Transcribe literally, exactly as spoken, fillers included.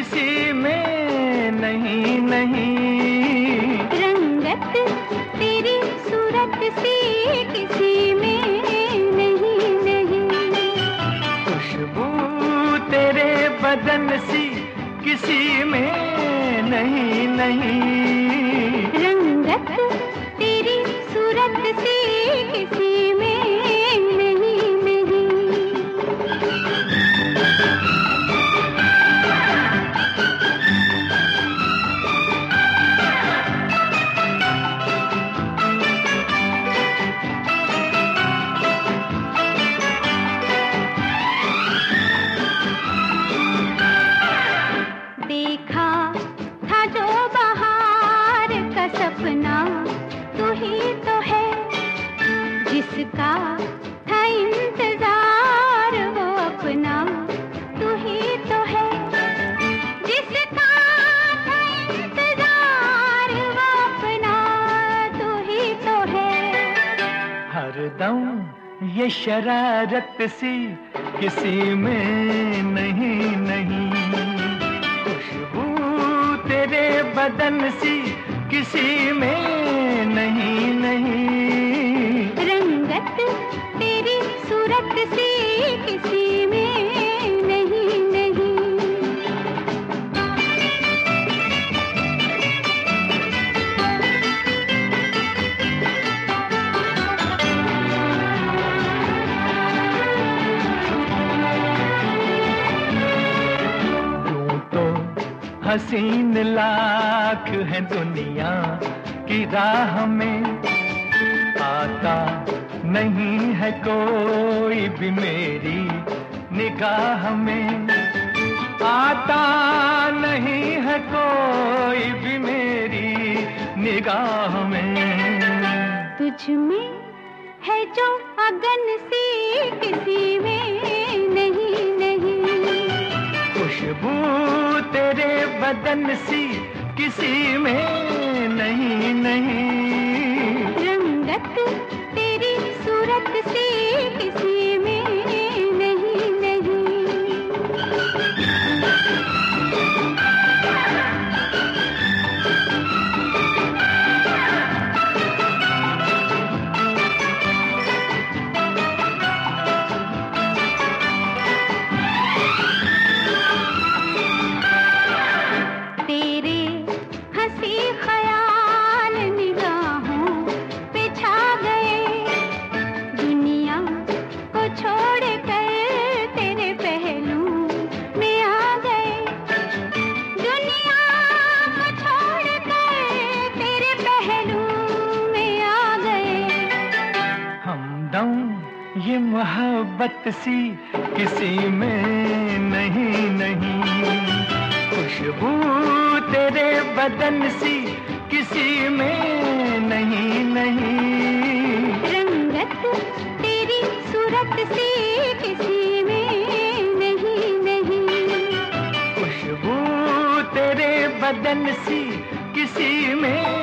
किसी में नहीं नहीं। रंगत तेरी सूरत सी किसी में नहीं नहीं। खुशबू तेरे बदन सी किसी में नहीं नहीं। रंगत तेरी सूरत सी किसी में नहीं नहीं। देखा था जो बहार का सपना तू ही तो है, जिसका था इंतजार वो अपना तू ही तो है। जिसका था इंतजार वो अपना तू ही तो है। हरदम ये शरारत सी किसी में नहीं नहीं। खुशबू तेरे बदन सी किसी में नहीं नहीं। रंगत तेरी सूरत सी किसी में नहीं नहीं। यूं तो हसीन लाख है दुनिया की राह में, आता नहीं है कोई भी मेरी निगाह में। आता नहीं है कोई भी मेरी निगाह में। तुझ में है जो अगन सी किसी में नहीं नहीं। खुशबू तेरे बदन सी किसी में नहीं नहीं। रंगत तेरी सूरत सी किसी में नहीं नहीं। तेरे हंसी ख्याल निगाहों पे छा गए। दुनिया को छोड़ कर तेरे पहलू में आ गए। दुनिया को छोड़ कर तेरे पहलू में आ गए। हमदम ये मोहब्बत सी किसी में नहीं नहीं। खुशबू तेरे बदन सी किसी में नहीं नहीं। रंगत तेरी सूरत सी किसी में नहीं नहीं। खुशबू तेरे बदन सी किसी में